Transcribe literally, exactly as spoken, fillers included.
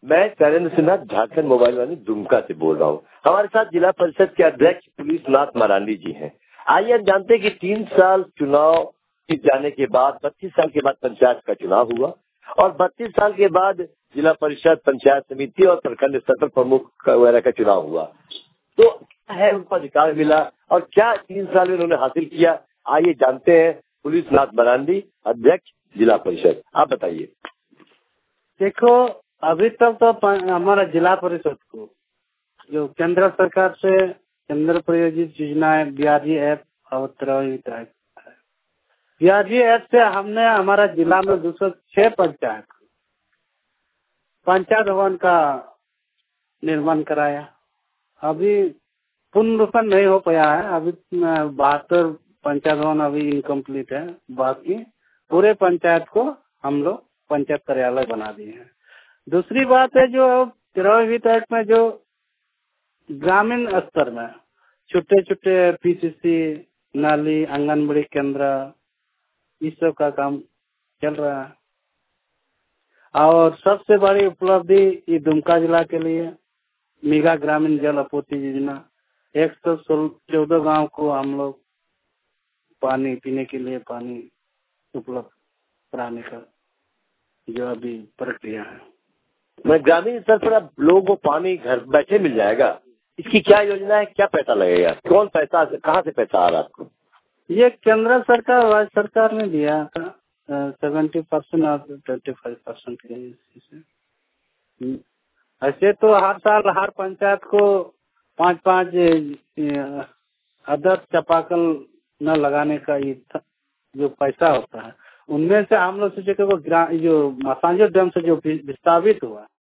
मैं शैलेंद्र सिन्हा झारखंड मोबाइल वाली दुमका से बोल रहा हूँ। हमारे साथ जिला परिषद के अध्यक्ष पुलिस नाथ मरांडी जी हैं। आइए हम जानते हैं कि तीन साल चुनाव जीत जाने के बाद बत्तीस साल के बाद पंचायत का चुनाव हुआ और बत्तीस साल के बाद जिला परिषद, पंचायत समिति और प्रखंड स्तर पर प्रमुख वगैरह का चुनाव हुआ। तो क्या है उनको अधिकार मिला और क्या तीन साल में उन्होंने हासिल किया, आइए जानते हैं पुलिस नाथ मरांडी, अध्यक्ष जिला परिषद। आप बताइए। देखो, अभी तक तो, तो हमारा जिला परिषद को जो केंद्र सरकार से केंद्र प्रायोजित योजना है बिहारी ऐप और तेरहवीं ऐप, बिहारी ऐप से हमने हमारा जिला में दो सौ छह पंचायत पंचायत भवन का निर्माण कराया। अभी पूर्ण रूप में नहीं हो पाया है, अभी बहत्तर पंचायत भवन अभी इनकम्प्लीट है। बाकी पूरे पंचायत को हम लोग पंचायत कार्यालय बना दिए हैं। दूसरी बात है, जो तेरहवीं ऐप में जो ग्रामीण स्तर में छोटे छोटे पीसीसी, नाली, आंगनबाड़ी केंद्र, इस सब का काम चल रहा है। और सबसे बड़ी उपलब्धि ये दुमका जिला के लिए मेगा ग्रामीण जल आपूर्ति योजना, एक सौ चौदह गाँव को हम लोग पानी पीने के लिए पानी उपलब्ध कराने का जो अभी प्रक्रिया है। मैं ग्रामीण स्तर पर अब लोगों को पानी घर बैठे मिल जाएगा, इसकी क्या योजना है, क्या पैसा लगेगा, कौन पैसा, कहाँ से पैसा आ रहा है आपको? ये केंद्र सरकार, राज्य सरकार ने दिया था सेवेंटी परसेंट और ट्वेंटी फाइव परसेंट के। ऐसे तो हर साल हर पंचायत को पाँच पाँच आदर्श चापाकल न लगाने का ये जो पैसा होता है, उनमें से हम लोग सोचे कि वो जो मसांजो डैम से जो विस्थापित हुआ